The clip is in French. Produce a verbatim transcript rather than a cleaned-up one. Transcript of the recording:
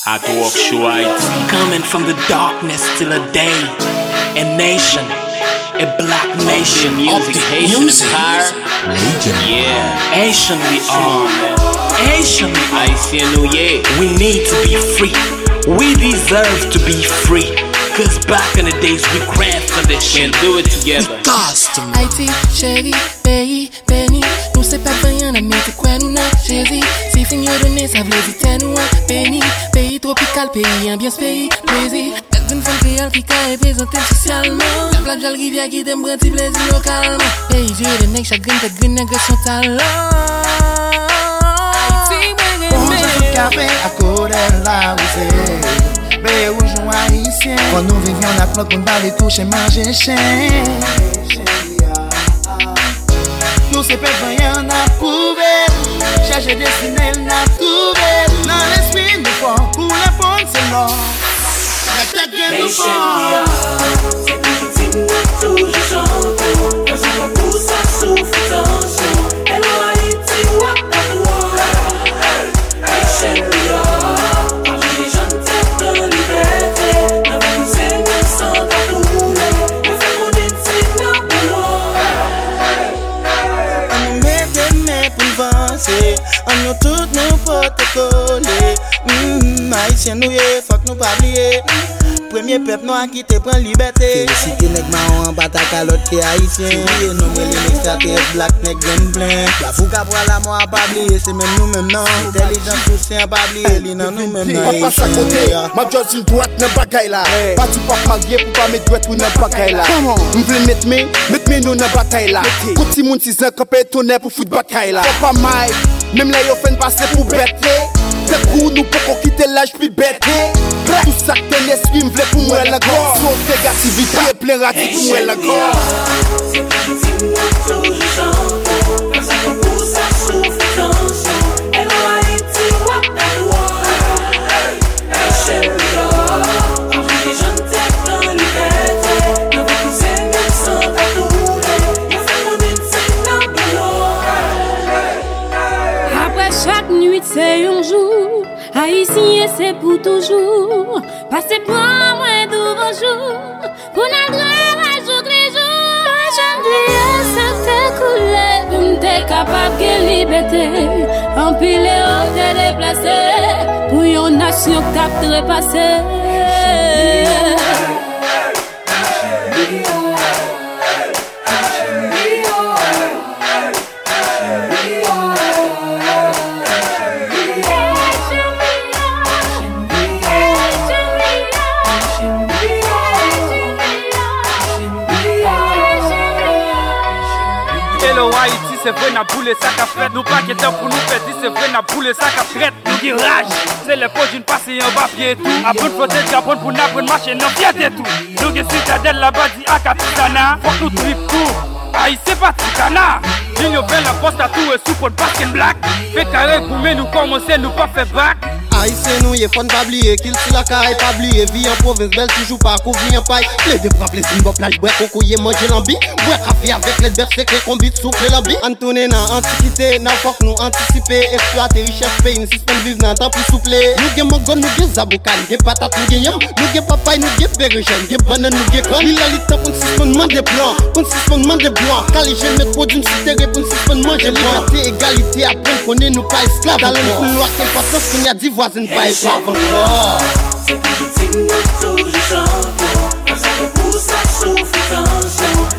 At Walk Show Haiti. Coming from the darkness till a day, a nation, a black nation. Music, Haitian empire. Yeah, Haitian we are. Haitian we are. Haitian New Year. We need to be free. We deserve to be free. Cause back in the days we craft for this shit. Can't do it together. Haïti, chéri, pays, béni. Nous c'est pas rien à mettre quoi nous n'a chéri. Si signe donné ça veut dire t'es nous béni. Pays tropical, pays ambiance, pays plaisir. Une femme créole qui est présentée socialement. La plage de la rivière qui t'aime petit plaisir localement. Pays Dieu de nègre chagrin, chagrin, nègre son talent. Haïti, mais café à côté là où c'est. Mais où j'en haïtien. Quand nous vivions la flotte, on va les toucher, manger chien. Nous c'est pas rien à prouver. Chercher des signaux à trouver. Dans l'esprit nous fort, pour les fonds c'est l'or. La tête de nous fort. C'est plus petit, toujours chanter. Parce qu'on pousse à souffler tension. Elle a Haïti, what the world. Haïtien we are. Quand les jeunes têtes de liberté. N'avons nous aimer sans tatouer. Le fait qu'on est dit n'a pas loin. On nous met des mains pour avancer. On nous tout nous protocoles. Hum, Haïtien nous yé, faut que nous pas oublier. Premier peuple noir qui te prend liberté. C'est aussi que nèg marron en bataille à l'autre qui haïtien. Non mais les extraterrestres black nèg gagne plein. La fou qu'a pour la mort pas oublier, c'est même nous même non. Intelligence tous c'est pas oublier, li nan nous même non. Papa à côté, ma joie une droite n'a pas gaille là. Pas tu pas marié pour pas mettre droite ou n'a pas gaille là. On veut mettre mes, mettre mes nous dans bataille là. Petit monde six ans campé tourner pour foot bataille là. Pas mal, même là yo fait passer pour bête. C'est pour nous pour qu'on quitte l'âge plus bête. Tout ça que l'esprit me voulait pour moi la gorge. Son négativité est plein raté pour moi la gorge. C'est plus petit, toujours chanter. Parce qu'on pousse à souffler tension. Elle a Haïti, what the world. Haïtien we are. Quand les jeunes têtes dans liberté. N'avons nous aimer sans tatouer. Le fait qu'on est dit n'a pas loin. Après chaque nuit c'est un jour. Haïtien c'est pour toujours. Passez pour moi de vos jours. Pour notre rêve jour les jours. J'oublie cette coulée. Pour m'être capable de liberté. Empiler ou te déplacer. Pour une nation qui t'a trépassé. C'est vrai, n'a boule ça qu'a fait. Nous pas qu'étant pour nous faire, c'est vrai, n'a boule ça qu'a fait. Nous qui rage, c'est les poches d'une passée en papier et tout. A bout de flotter, Japon pour n'apprendre marcher, non, fiat et tout. Nous qui citadelle là-bas, dit à Capitana. Faut que nous trip court. Aïe, c'est pas Ticana. Ligne belle, la poste à tout et sous pour basket black. Fait carré, gourmet, nous commencer, nous pas fait back. Haïtien nous yé fon pas oublier qu'il si la caille pas oublier vie en province belle toujours pas couvrir en paille les deux frappes les simbos plage boire cocoyer manger l'ambi boire café avec les berserk les combit souffler l'ambi Antoine dans antiquité n'a faut que nous anticiper exploiter richesse pays nous système vivre dans temps pour souffler nous gagne mogon nous gagne zaboukan gagne patate nous gagne yam nous gagne papaye nous gagne bergène gagne banane nous gagne con il a l'état pour suspendement des plans pour suspendement des blancs car les jeunes mettent produit une cité pour suspendement des liberté égalité après connaît nous pas esclaves dans le couloir quelle importance qu'on y a dit voisin pas esclave encore c'est plus petit, toujours chanter. Parce qu'on pousse à souffler tension.